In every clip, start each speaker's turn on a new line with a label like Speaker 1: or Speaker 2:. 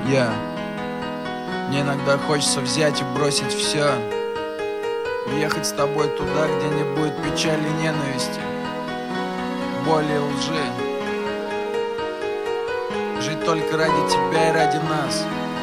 Speaker 1: Мне иногда хочется взять и бросить все, уехать с тобой туда, где не будет печали и ненависти, боли и лжи. Жить только ради тебя и ради нас.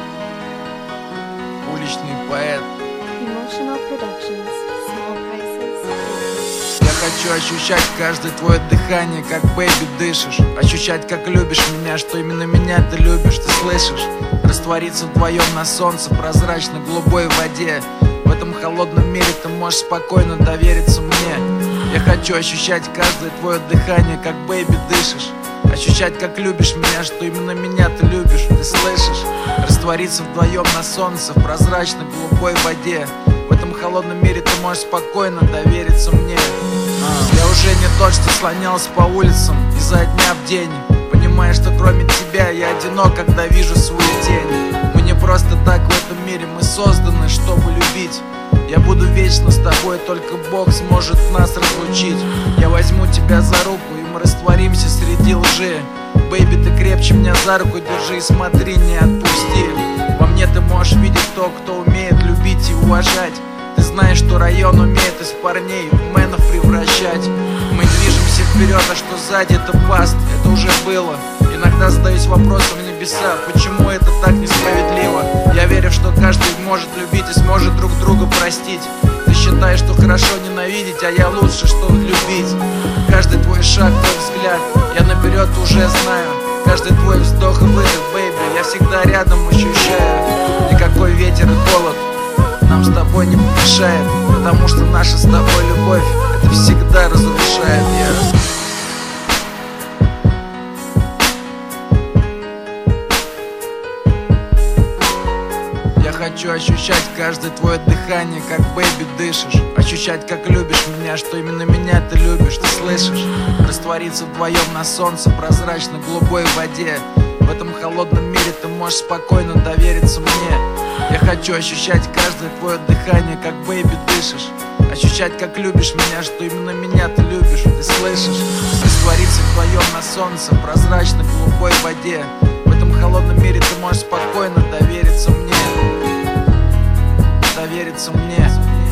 Speaker 1: Уличный поэт.
Speaker 2: Emotional Productions. Small prices.
Speaker 1: Я хочу ощущать каждое твое дыхание, как, бэйби, дышишь. Ощущать, как любишь меня, что именно меня ты любишь, ты слышишь? Раствориться вдвоем на солнце, прозрачной голубой воде. В этом холодном мире ты можешь спокойно довериться мне. Я хочу ощущать каждое твое дыхание, как, бэйби, дышишь. Ощущать, как любишь меня, что именно меня ты любишь, ты слышишь? Раствориться вдвоем на солнце, в прозрачной голубой воде. В этом холодном мире ты можешь спокойно довериться мне. Я уже не тот, что слонялся по улицам изо дня в день, понимая, что кроме тебя я одинок, когда вижу свою тень. Мы не просто так в этом мире, мы созданы, чтобы любить. Я буду вечно с тобой, только Бог сможет нас разлучить. Я возьму тебя за руку, и мы растворимся среди лжи. Бэйби, ты крепче меня за руку держи и смотри, не отпусти. Во мне ты можешь видеть то, кто умеет любить и уважать. Ты знаешь, что район умеет из парней в мэнов превращать. Мы движемся вперед, а что сзади, это паст, это уже было. Иногда задаюсь вопросом в небеса, почему это так несправедливо. Я верю, что каждый может любить и сможет друг друга простить. Ты считаешь, что хорошо ненавидеть, а я лучше, что любить. Каждый твой шаг, твой взгляд, я наперед уже знаю. Каждый твой вздох и выдох, бэйби, я всегда рядом ощущаю. Никакой ветер и холод нам с тобой не помешает, потому что наша с тобой любовь это всегда разрушает. Я хочу ощущать каждое твое дыхание, как, бэйби, дышишь. Ощущать, как любишь меня, что именно меня ты любишь, ты слышишь? Раствориться вдвоем на солнце, прозрачной голубой воде. В этом холодном мире ты можешь спокойно довериться мне. Я хочу ощущать каждое твое дыхание, как, бэйби, дышишь. Ощущать, как любишь меня, что именно меня ты любишь, ты слышишь? Раствориться вдвоем на солнце, прозрачной голубой воде. В этом холодном мире ты можешь спокойно довериться мне. Довериться мне.